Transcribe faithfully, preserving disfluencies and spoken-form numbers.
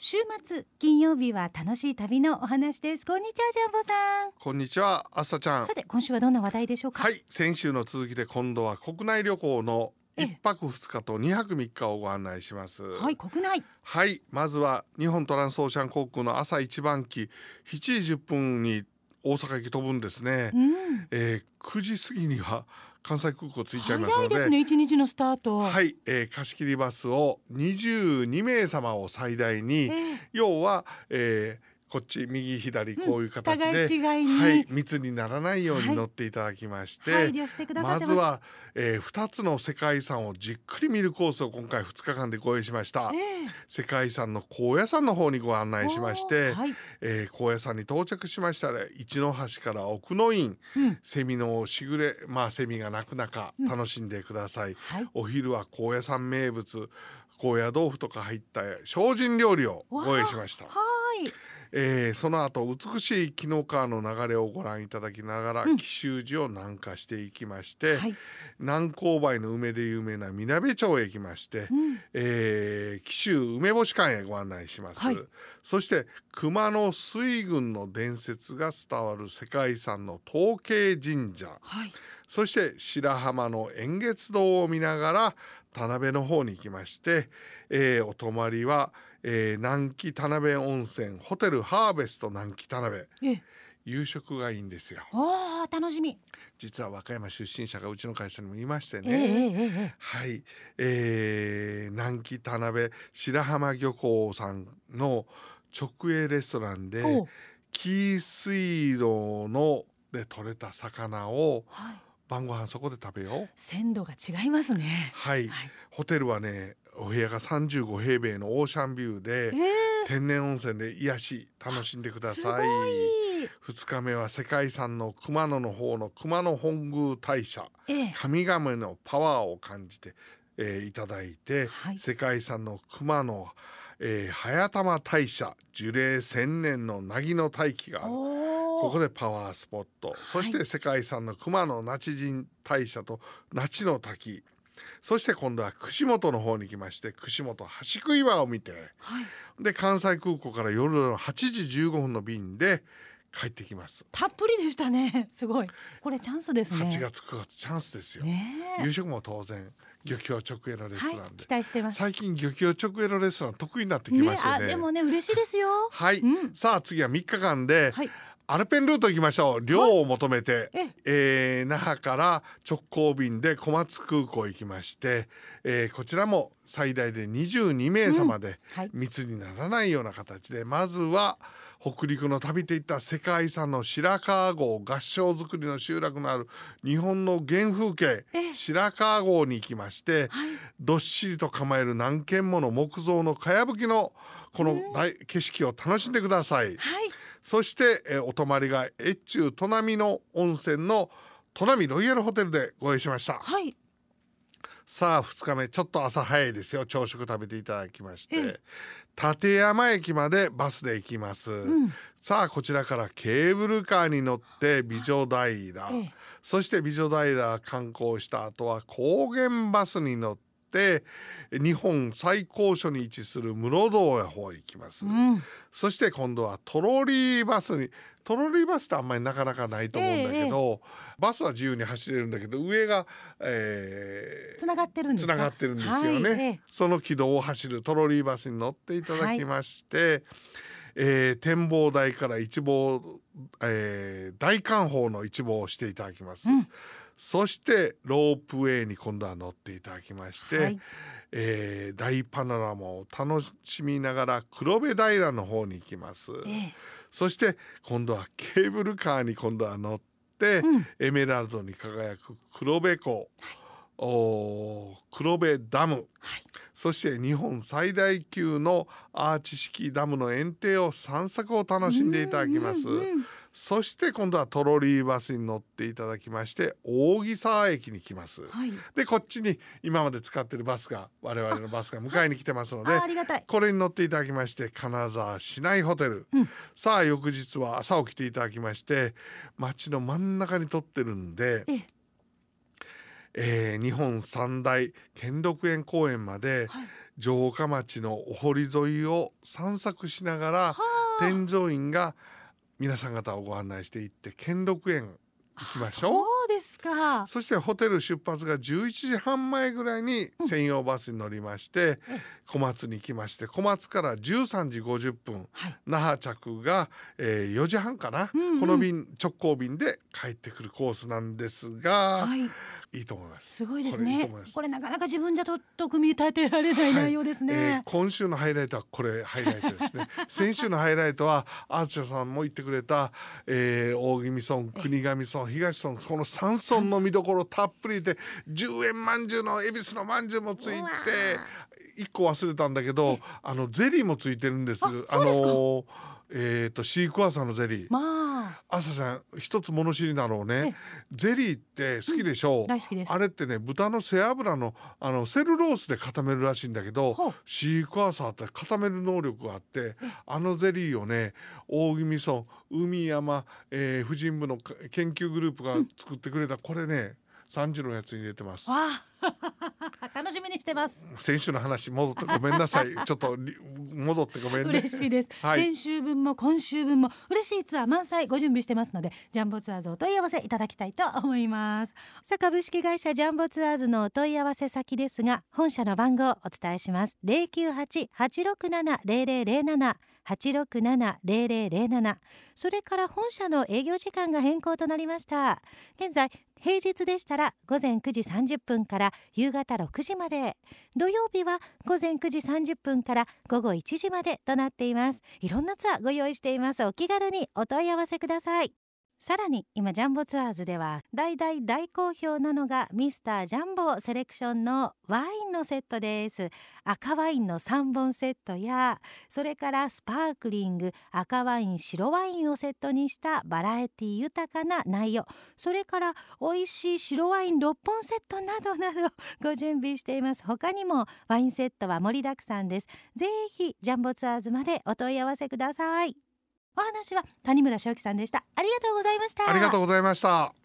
週末金曜日は楽しい旅のお話です。こんにちはジャンボさん。 こんにちはあさちゃん。 さて今週はどんな話題でしょうか。 はい、先週の続きで今度は国内旅行のいっぱくふつかとにはくみっかをご案内します。 はい、国内。 はい、まずは日本トランスオーシャン航空の朝一番機しちじじゅっぷんに大阪行き飛ぶんですね、 うんえー、くじ過ぎには関西空港着いちゃいますので、 早いですね、一日のスタート。 はい、えー、貸し切りバスをにじゅうにめいさまを最大に、 えー要は、えーこっち右左こういう形で、 うん、互い違いに、 はい、密にならないように乗っていただきまして、 はい、配慮してくださってます。 まずは、えー、ふたつの世界遺産をじっくり見るコースを今回ふつかかんでご用意しました、 えー、 世界遺産の高野山の方にご案内しまして、 はい、 えー、高野山に到着しましたら一の橋から奥の院、うん、セミのしぐれ、まあセミが鳴く中楽しんでください、うんはい、お昼は高野山名物高野豆腐とか入った精進料理をご用意しました。 はい、 えー、その後美しい紀の川の流れをご覧いただきながら、うん、紀州寺を南下していきまして、はい、南勾配の梅で有名なみなべ町へ行きまして、うん、えー、紀州梅干し館へご案内します、はい、そして熊野水軍の伝説が伝わる世界遺産の東慶神社、はい、そして白浜の円月堂を見ながら田辺の方に行きまして、えー、お泊まりはえー、南紀田辺温泉ホテルハーベスト南紀田辺、夕食がいいんですよ。 おー、楽しみ。 実は和歌山出身者がうちの会社にもいましてね、 えーえー、 はい、えー、南紀田辺白浜漁港さんの直営レストランで紀伊水道ので取れた魚を、はい、晩ご飯そこで食べよう。 鮮度が違いますね。 はい、はい、ホテルはねお部屋がさんじゅうごへいべいのオーシャンビューで、えー、天然温泉で癒し楽しんでください。ふつかめは世界遺産の熊野の方の熊野本宮大社、えー、神々のパワーを感じて、えー、いただいて、はい、世界遺産の熊野、えー、早玉大社樹齢せんねんの凪の大木がある、ここでパワースポット、はい、そして世界遺産の熊野那智神大社と那智の滝、そして今度は串本の方に来まして串本橋杭岩を見て、はい、で関西空港から夜のはちじじゅうごふんの便で帰ってきます。 たっぷりでしたね。すごい、これチャンスですね。 はちがつくがつチャンスですよ、ね、夕食も当然漁協直営のレストランで、はい、 期待してます。 最近漁協直営のレストラン得意になってきましたね。 ね、あでもね嬉しいですよ。 はい、うん、さあ次はみっかかんで、はい、アルペンルート行きましょう。寮を求めて、はい、ええー、那覇から直行便で小松空港行きまして、えー、こちらも最大でにじゅうにめいさまで密にならないような形で、うんはい、まずは北陸の旅といった世界遺産の白川郷合掌造りの集落のある日本の原風景白川郷に行きまして、はい、どっしりと構える何軒もの木造のかやぶきのこの大景色を楽しんでください、はい、そして、えー、お泊まりが越中砺波の温泉の砺波ロイヤルホテルでご用意しました、はい、さあふつかめちょっと朝早いですよ。朝食食べていただきまして立山駅までバスで行きます、うん、さあこちらからケーブルカーに乗って美女平、そして美女平観光した後は高原バスに乗って日本最高所に位置する室堂の方へ行きます、うん、そして今度はトロリーバスにトロリーバスってあんまりなかなかないと思うんだけど、えー、バスは自由に走れるんだけど上が、えー、 つながってるんですか。 つながってるんですよね、はいえー、その軌道を走るトロリーバスに乗っていただきまして、はいえー、展望台から一望、えー、大観峰の一望をしていただきます、うん、そしてロープウェイに今度は乗っていただきまして、はいえー、大パノラマを楽しみながら黒部平の方に行きます、えー、そして今度はケーブルカーに今度は乗って、うん、エメラルドに輝く黒部湖、はいお黒部ダム、はい、そして日本最大級のアーチ式ダムの堰堤を散策を楽しんでいただきます、うんうんうん、そして今度はトロリーバスに乗っていただきまして扇沢駅に来ます、はい、でこっちに今まで使っているバスが我々のバスが迎えに来てますので、 あありがたい。 これに乗っていただきまして金沢市内ホテル、うん、さあ翌日は朝起きていただきまして街の真ん中に撮ってるんでええー、日本三大兼六園公園まで、はい、城下町のお堀沿いを散策しながら添乗員が皆さん方をご案内していって兼六園行きましょう。 そうですか。 そしてホテル出発がじゅういちじはん前ぐらいに専用バスに乗りまして、うん、小松に行きまして、小松からじゅうさんじごじゅっぷん、はい、那覇着が、えー、よじはんかな、うんうん、この便直行便で帰ってくるコースなんですが、はい、いいと思います。 すごいですね。これ、これなかなか自分じゃとっと組み立てられない内容ですね、はい。えー、 今週のハイライトはこれハイライトですね。先週のハイライトはアーチャーさんも言ってくれた、えー、大宜味村、国頭村、東村、このさん村の見どころたっぷりで、じゅうえんまんじゅうの恵比寿のまんじゅうもついて、いっこ忘れたんだけど、あのゼリーもついてるんです。 あ、そうですか。あのえーとシークワーサーのゼリー、まあ、朝さん一つ物知りだろうね。ゼリーって好きでしょ、うん、 大好きです。 あれってね、豚の背脂の、あのセルロースで固めるらしいんだけど、シークワーサーって固める能力があって、あのゼリーをね、大宜味村海山、えー、婦人部の研究グループが作ってくれた、うん、これねさんじのやつに入れてます。 あ楽しみにしてます。 先週の話戻ってごめんなさい。ちょっと戻ってごめんね。 嬉しいです、はい、先週分も今週分も嬉しいツアー満載ご準備してますので、ジャンボツアーズお問い合わせいただきたいと思います。さあ、株式会社ジャンボツアーズのお問い合わせ先ですが、本社の番号をお伝えします。 ゼロきゅうはち はちろくなな ゼロゼロゼロなな はちろくなな ゼロゼロゼロなな。それから本社の営業時間が変更となりました。現在平日でしたら午前くじさんじゅっぷんから夕方ろくじまで、土曜日は午前くじさんじゅっぷんから午後いちじまでとなっています。いろんなツアーご用意しています。お気軽にお問い合わせください。さらに今ジャンボツアーズでは大大大好評なのがミスタージャンボセレクションのワインのセットです。赤ワインのさんぼんセットや、それからスパークリング、赤ワイン、白ワインをセットにしたバラエティ豊かな内容、それから美味しい白ワインろっぽんセットなどなどご準備しています。他にもワインセットは盛りだくさんです。ぜひジャンボツアーズまでお問い合わせください。お話は谷村正樹さんでした。ありがとうございました。 ありがとうございました。